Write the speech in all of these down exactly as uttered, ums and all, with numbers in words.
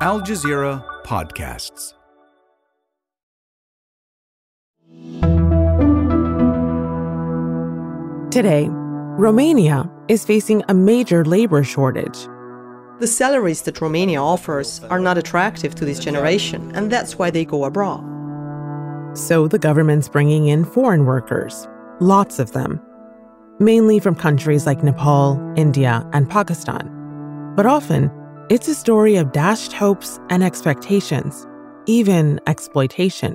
Al Jazeera Podcasts. Today, Romania is facing a major labor shortage. The salaries that Romania offers are not attractive to this generation, and that's why they go abroad. So the government's bringing in foreign workers, lots of them, mainly from countries like Nepal, India, and Pakistan. But often, it's a story of dashed hopes and expectations, even exploitation.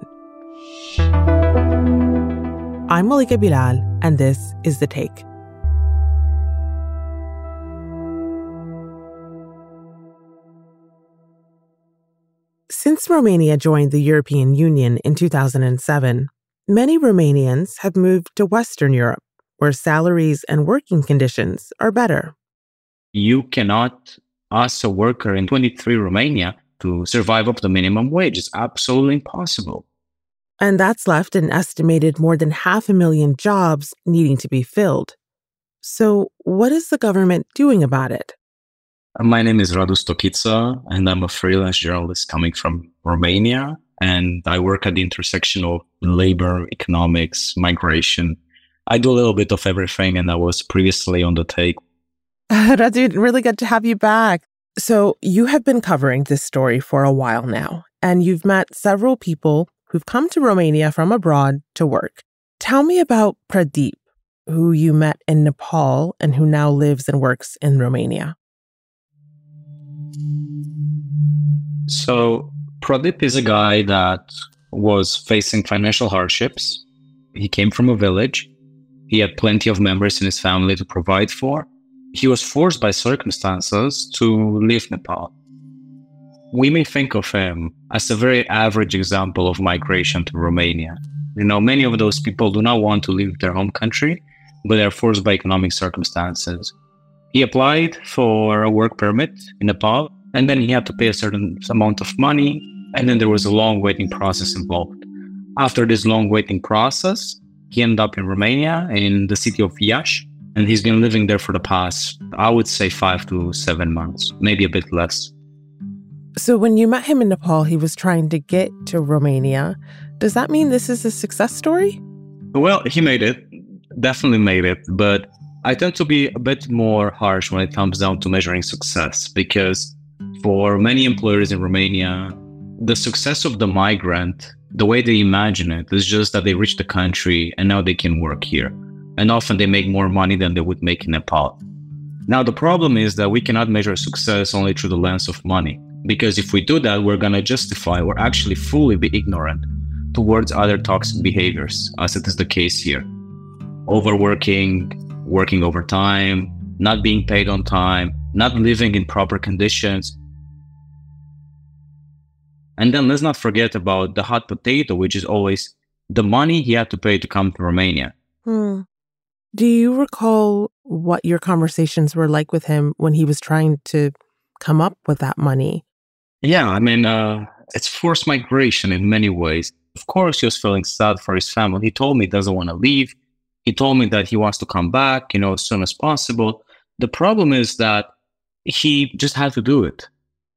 I'm Malika Bilal, and this is The Take. Since Romania joined the European Union in two thousand seven, many Romanians have moved to Western Europe, where salaries and working conditions are better. You cannot ask a worker in twenty-three Romania to survive off the minimum wage. It's absolutely impossible. And that's left an estimated more than half a million jobs needing to be filled. So what is the government doing about it? My name is Radu Stochița, and I'm a freelance journalist coming from Romania. And I work at the intersection of labor, economics, migration. I do a little bit of everything, and I was previously on The Take. Radu, really good to have you back. So you have been covering this story for a while now, and you've met several people who've come to Romania from abroad to work. Tell me about Pradeep, who you met in Nepal and who now lives and works in Romania. So Pradeep is a guy that was facing financial hardships. He came from a village. He had plenty of members in his family to provide for. He was forced by circumstances to leave Nepal. We may think of him as a very average example of migration to Romania. You know, many of those people do not want to leave their home country, but they're forced by economic circumstances. He applied for a work permit in Nepal, and then he had to pay a certain amount of money, and then there was a long waiting process involved. After this long waiting process, he ended up in Romania, in the city of Iași, and he's been living there for the past, I would say, five to seven months, maybe a bit less. So when you met him in Nepal, he was trying to get to Romania. Does that mean this is a success story? Well, he made it, definitely made it, but I tend to be a bit more harsh when it comes down to measuring success, because for many employers in Romania, the success of the migrant, the way they imagine it, is just that they reach the country and now they can work here. And often they make more money than they would make in Nepal. Now, the problem is that we cannot measure success only through the lens of money, because if we do that, we're going to justify or actually fully be ignorant towards other toxic behaviors, as it is the case here. Overworking, working overtime, not being paid on time, not living in proper conditions. And then let's not forget about the hot potato, which is always the money he had to pay to come to Romania. Hmm. Do you recall what your conversations were like with him when he was trying to come up with that money? Yeah, I mean, uh, it's forced migration in many ways. Of course, he was feeling sad for his family. He told me he doesn't want to leave. He told me that he wants to come back, you know, as soon as possible. The problem is that he just had to do it.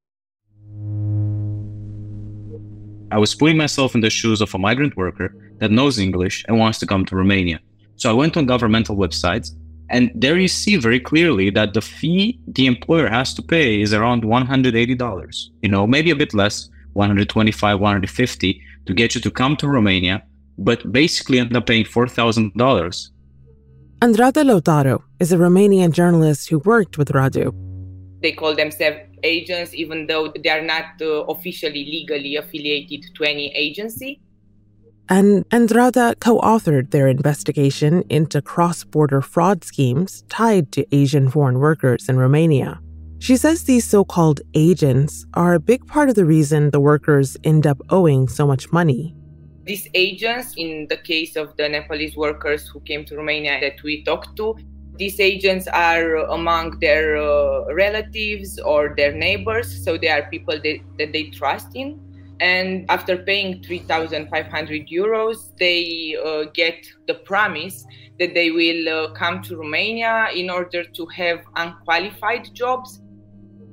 I was putting myself in the shoes of a migrant worker that knows English and wants to come to Romania. So I went on governmental websites, and there you see very clearly that the fee the employer has to pay is around one hundred eighty dollars. You know, maybe a bit less, one hundred twenty-five dollars, one hundred fifty dollars to get you to come to Romania, but basically end up paying four thousand dollars. Andrada Lautaro is a Romanian journalist who worked with Radu. They call themselves agents, even though they are not uh, officially legally affiliated to any agency. And Andrada co-authored their investigation into cross-border fraud schemes tied to Asian foreign workers in Romania. She says these so-called agents are a big part of the reason the workers end up owing so much money. These agents, in the case of the Nepalese workers who came to Romania that we talked to, these agents are among their uh, relatives or their neighbors, so they are people that, that they trust in. And after paying three thousand five hundred euros, they uh, get the promise that they will uh, come to Romania in order to have unqualified jobs.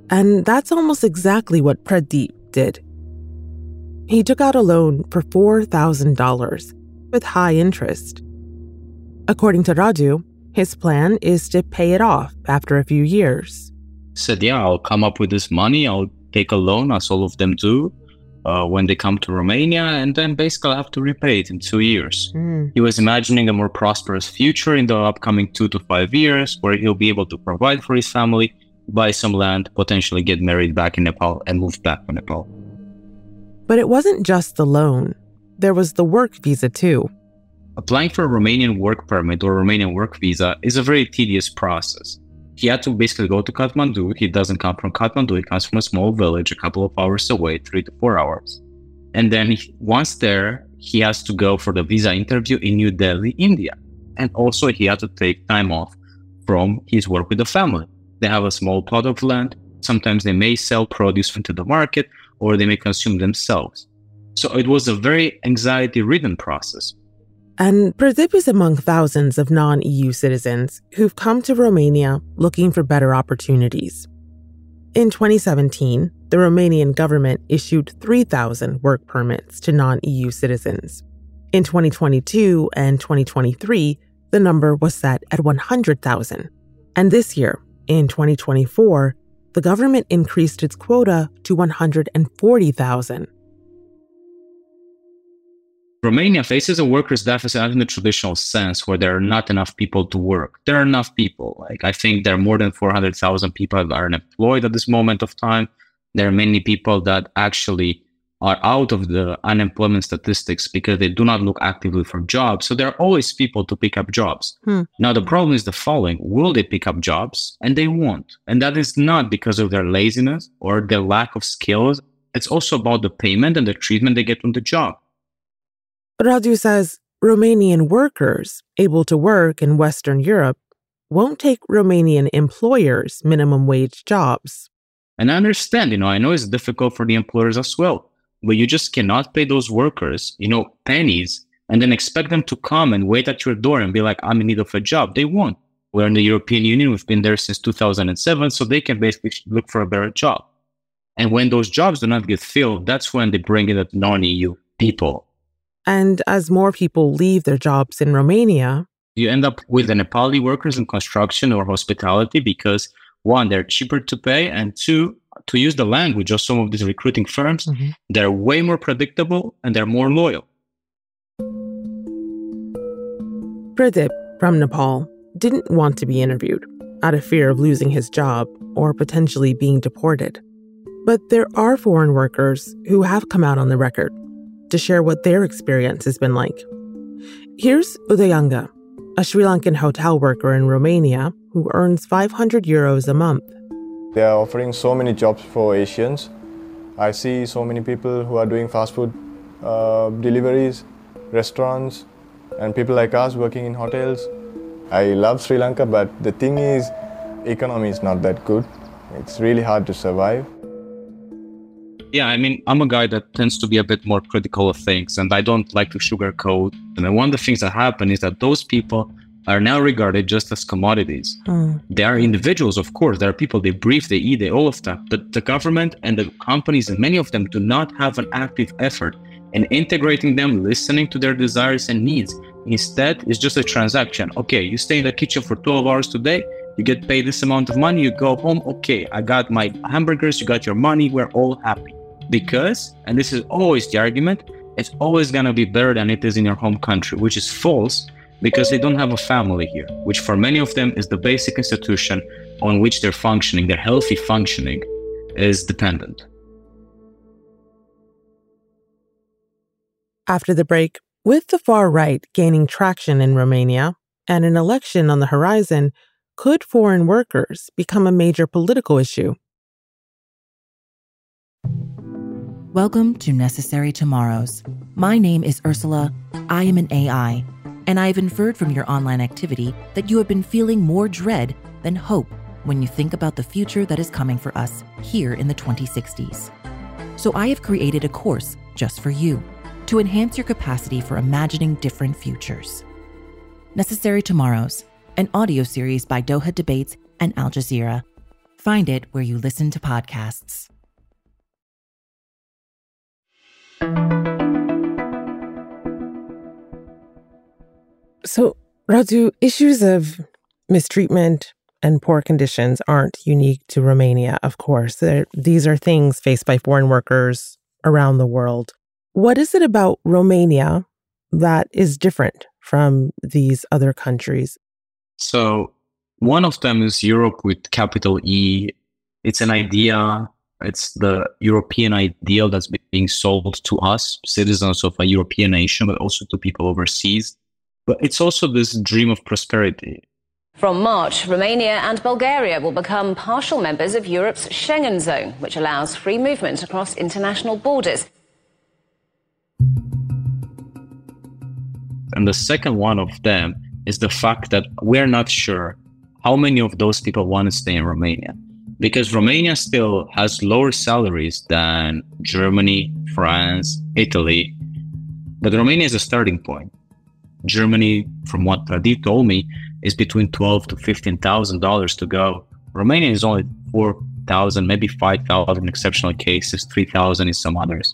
And that's almost exactly what Pradeep did. He took out a loan for four thousand dollars with high interest. According to Raju, his plan is to pay it off after a few years. He said, yeah, I'll come up with this money, I'll take a loan, as all of them do, uh, when they come to Romania, and then basically I'll have to repay it in two years. Mm. He was imagining a more prosperous future in the upcoming two to five years, where he'll be able to provide for his family, buy some land, potentially get married back in Nepal, and move back to Nepal. But it wasn't just the loan. There was the work visa too. Applying for a Romanian work permit or Romanian work visa is a very tedious process. He had to basically go to Kathmandu. He doesn't come from Kathmandu. He comes from a small village a couple of hours away, three to four hours. And then he, once there, he has to go for the visa interview in New Delhi, India. And also he had to take time off from his work with the family. They have a small plot of land. Sometimes they may sell produce into the market or they may consume themselves. So it was a very anxiety-ridden process. And Pradeep is among thousands of non-E U citizens who've come to Romania looking for better opportunities. In twenty seventeen, the Romanian government issued three thousand work permits to non-E U citizens. In twenty twenty-two and twenty twenty-three, the number was set at one hundred thousand. And this year, in twenty twenty-four, the government increased its quota to one hundred forty thousand. Romania faces a workers' deficit not in the traditional sense where there are not enough people to work. There are enough people. Like I think there are more than four hundred thousand people that are unemployed at this moment of time. There are many people that actually are out of the unemployment statistics because they do not look actively for jobs. So there are always people to pick up jobs. Hmm. Now, the problem is the following. Will they pick up jobs? And they won't. And that is not because of their laziness or their lack of skills. It's also about the payment and the treatment they get on the job. Raju says Romanian workers able to work in Western Europe won't take Romanian employers' minimum wage jobs. And I understand, you know, I know it's difficult for the employers as well, but you just cannot pay those workers, you know, pennies and then expect them to come and wait at your door and be like, I'm in need of a job. They won't. We're in the European Union. We've been there since two thousand seven, so they can basically look for a better job. And when those jobs do not get filled, that's when they bring in the non-E U people. And as more people leave their jobs in Romania, you end up with the Nepali workers in construction or hospitality because, one, they're cheaper to pay, and two, to use the language of some of these recruiting firms, mm-hmm. they're way more predictable and they're more loyal. Pradeep from Nepal didn't want to be interviewed out of fear of losing his job or potentially being deported. But there are foreign workers who have come out on the record to share what their experience has been like. Here's Udayanga, a Sri Lankan hotel worker in Romania who earns five hundred euros a month. They are offering so many jobs for Asians. I see so many people who are doing fast food uh, deliveries, restaurants, and people like us working in hotels. I love Sri Lanka, but the thing is, economy is not that good. It's really hard to survive. Yeah, I mean, I'm a guy that tends to be a bit more critical of things, and I don't like to sugarcoat. And one of the things that happen is that those people are now regarded just as commodities. Mm. They are individuals, of course. There are people, they breathe, they eat, they all of that. But the government and the companies, and many of them, do not have an active effort in integrating them, listening to their desires and needs. Instead, it's just a transaction. Okay, you stay in the kitchen for twelve hours today, you get paid this amount of money, you go home, okay, I got my hamburgers, you got your money, we're all happy. Because, and this is always the argument, it's always going to be better than it is in your home country, which is false because they don't have a family here, which for many of them is the basic institution on which their functioning, their healthy functioning is dependent. After the break, with the far right gaining traction in Romania and an election on the horizon, could foreign workers become a major political issue? Welcome to Necessary Tomorrows. My name is Ursula. I am an A I, and I have inferred from your online activity that you have been feeling more dread than hope when you think about the future that is coming for us here in the twenty sixties. So I have created a course just for you to enhance your capacity for imagining different futures. Necessary Tomorrows, an audio series by Doha Debates and Al Jazeera. Find it where you listen to podcasts. So, Radu, issues of mistreatment and poor conditions aren't unique to Romania, of course. They're, these are things faced by foreign workers around the world. What is it about Romania that is different from these other countries? So one of them is Europe with capital E. It's an idea. It's the European ideal that's being sold to us, citizens of a European nation, but also to people overseas. But it's also this dream of prosperity. From March, Romania and Bulgaria will become partial members of Europe's Schengen zone, which allows free movement across international borders. And the second one of them is the fact that we're not sure how many of those people want to stay in Romania. Because Romania still has lower salaries than Germany, France, Italy. But Romania is a starting point. Germany, from what Pradeep told me, is between twelve to fifteen thousand dollars to go. Romania is only four thousand, maybe five thousand in exceptional cases, three thousand in some others.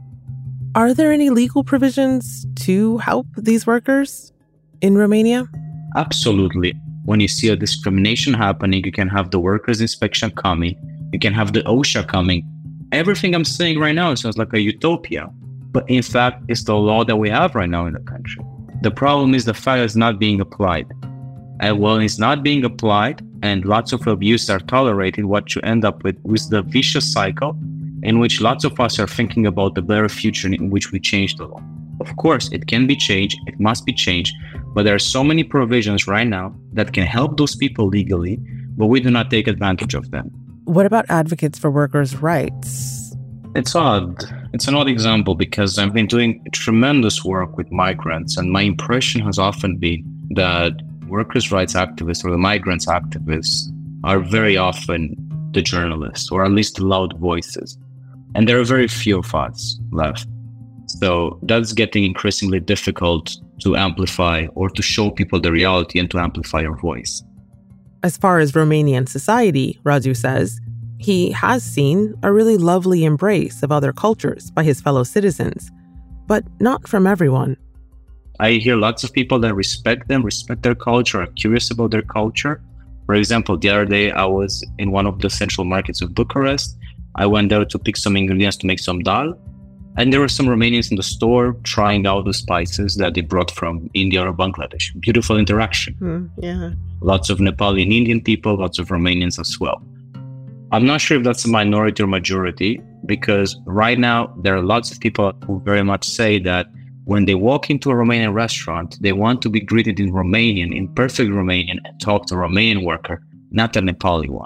Are there any legal provisions to help these workers in Romania? Absolutely. When you see a discrimination happening, you can have the workers' inspection coming, you can have the OSHA coming. Everything I'm saying right now sounds like a utopia, but in fact, it's the law that we have right now in the country. The problem is the fact that it's not being applied. And when it's not being applied and lots of abuse are tolerated, what you end up with is the vicious cycle in which lots of us are thinking about the better future in which we change the law. Of course, it can be changed, it must be changed, but there are so many provisions right now that can help those people legally, but we do not take advantage of them. What about advocates for workers' rights? It's odd. It's an odd example because I've been doing tremendous work with migrants, and my impression has often been that workers' rights activists or the migrants activists are very often the journalists, or at least the loud voices. And there are very few of us left. So that's getting increasingly difficult to amplify or to show people the reality and to amplify your voice. As far as Romanian society, Radu says, he has seen a really lovely embrace of other cultures by his fellow citizens, but not from everyone. I hear lots of people that respect them, respect their culture, are curious about their culture. For example, the other day I was in one of the central markets of Bucharest. I went there to pick some ingredients to make some dal. And there were some Romanians in the store trying out the spices that they brought from India or Bangladesh. Beautiful interaction. Mm, yeah. Lots of Nepali and Indian people, lots of Romanians as well. I'm not sure if that's a minority or majority, because right now there are lots of people who very much say that when they walk into a Romanian restaurant, they want to be greeted in Romanian, in perfect Romanian, and talk to a Romanian worker, not a Nepali one.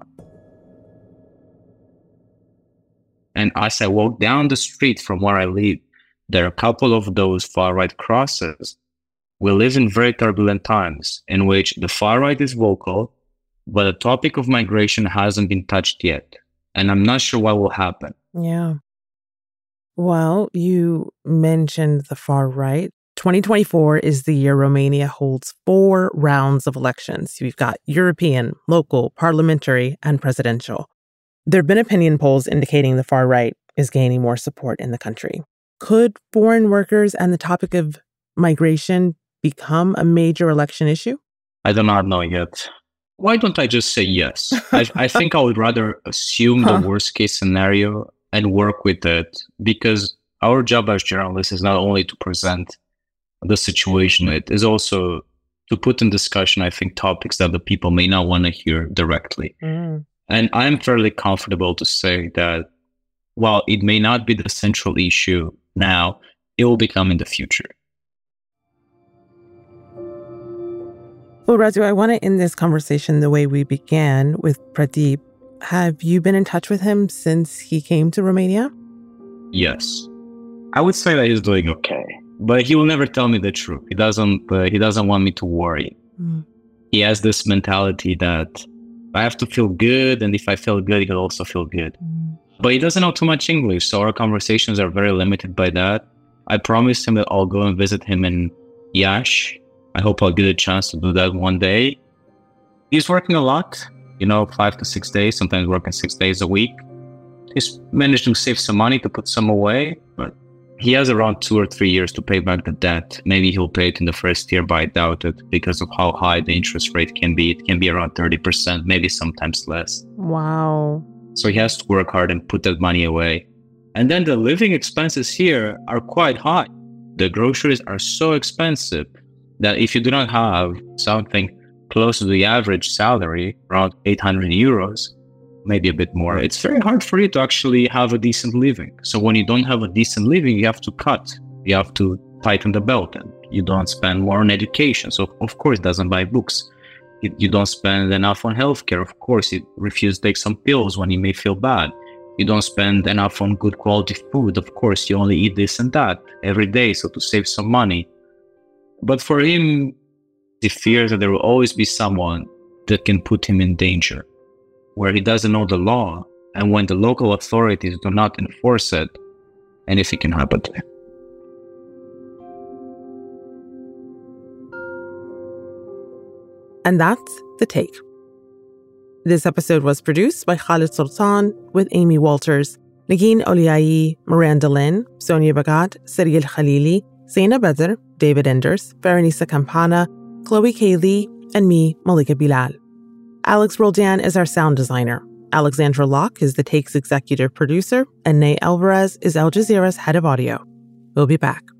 And as I walk down the street from where I live, there are a couple of those far-right crosses. We live in very turbulent times in which the far-right is vocal, but the topic of migration hasn't been touched yet. And I'm not sure what will happen. Yeah. Well, you mentioned the far-right. twenty twenty-four is the year Romania holds four rounds of elections. You've got European, local, parliamentary, and presidential. There have been opinion polls indicating the far right is gaining more support in the country. Could foreign workers and the topic of migration become a major election issue? I do not know yet. Why don't I just say yes? I, I think I would rather assume huh. the worst case scenario and work with it, because our job as journalists is not only to present the situation, it is also to put in discussion, I think, topics that the people may not want to hear directly. Mm. And I'm fairly comfortable to say that while it may not be the central issue now, it will become in the future. Well, Radu, I want to end this conversation the way we began with Pradeep. Have you been in touch with him since he came to Romania? Yes. I would say that he's doing okay, but he will never tell me the truth. He doesn't, uh, he doesn't want me to worry. Mm. He has this mentality that I have to feel good, and if I feel good, he'll also feel good. Mm. But he doesn't know too much English, so our conversations are very limited by that. I promised him that I'll go and visit him in Iași. I hope I'll get a chance to do that one day. He's working a lot. you know, five to six days, sometimes working six days a week. He's managed to save some money to put some away, but he has around two or three years to pay back the debt. Maybe he'll pay it in the first year, but I doubt it because of how high the interest rate can be. It can be around thirty percent, maybe sometimes less. Wow. So he has to work hard and put that money away. And then the living expenses here are quite high. The groceries are so expensive that if you do not have something close to the average salary, around eight hundred euros, maybe a bit more, it's very hard for you to actually have a decent living. So when you don't have a decent living, you have to cut. You have to tighten the belt, and you don't spend more on education. So of course, it doesn't buy books. You, you don't spend enough on healthcare. Of course, you refuse to take some pills when you may feel bad. You don't spend enough on good quality food. Of course, you only eat this and that every day, so to save some money. But for him, he fears that there will always be someone that can put him in danger, where he doesn't know the law, and when the local authorities do not enforce it, anything can happen to him. And that's The Take. This episode was produced by Khaled Sultan with Amy Walters, Negin Oliai, Miranda Lynn, Sonia Bagat, Serial Khalili, Zaina Badr, David Enders, Veronisa Campana, Chloe K. Lee, and me, Malika Bilal. Alex Roldan is our sound designer. Alexandra Locke is The Take's executive producer, and Nay Alvarez is Al Jazeera's head of audio. We'll be back.